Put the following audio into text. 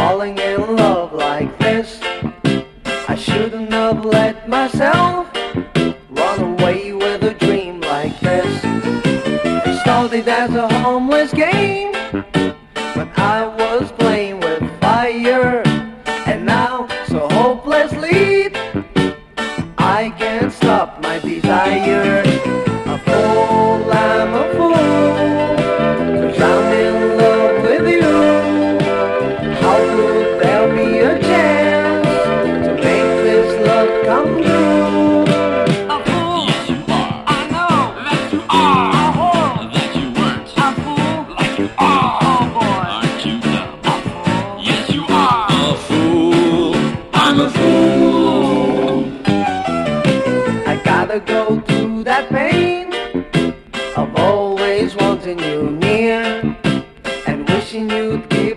falling in love like this. I shouldn't have let myself run away with a dream like this. It started as a harmless game, but I was playing with fire, and now so hopelessly I can't stop my desire. A fool, I'm a fool, 'cause I'm in love with you. How could there be a chance to make this love come true? A fool, Yes, you are. I know That you are. a whore, That you weren't. a fool, Like you are. oh boy, Aren't you dumb? a fool. Yes, you are. A fool. I'm a fool. I gotta go through that pain of always wanting you near and wishing you'd give